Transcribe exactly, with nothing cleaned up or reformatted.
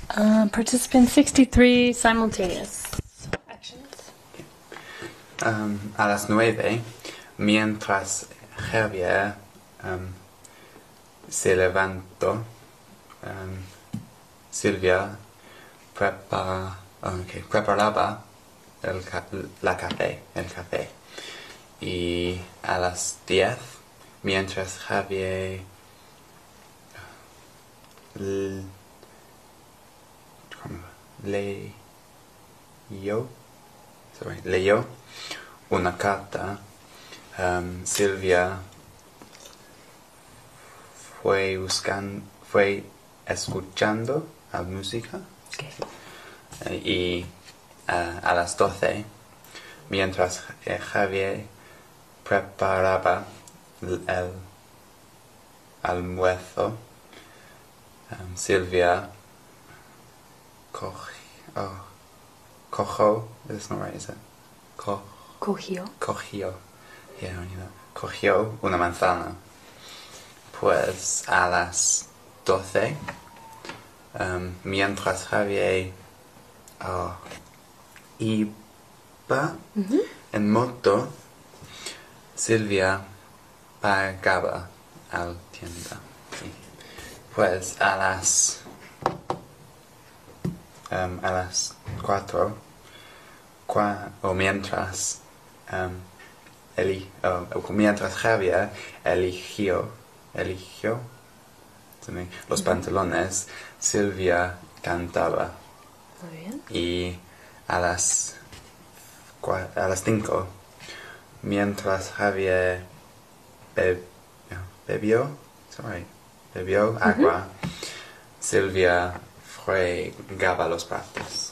Uh, participant sixty-three, simultaneous actions. Um, a las nueve, mientras Javier um, se levantó, um, Silvia prepara, okay, preparaba el ca la café, el café. Y a las diez, mientras Javier l leyó, sorry, leyó una carta, um, Silvia fue buscando, fue escuchando la música. Okay. Uh, y uh, a las doce, mientras eh, Javier preparaba el almuerzo, um, Silvia cogió, oh, cogió, it's not right, is it? Co Cogió. Cogió, yeah, I knew that. Cogió una manzana. Pues a las doce, um, mientras Javier oh, iba Mm-hmm. en moto, Silvia pagaba al tienda. Sí. Pues a las um, a las cuatro, cua o mientras um, eli oh, o mientras Javier eligió eligió los pantalones, Silvia cantaba. Muy bien. Y a las a las cinco, mientras Javier be bebió, sorry, bebió agua, mm-hmm. Silvia fregaba los platos.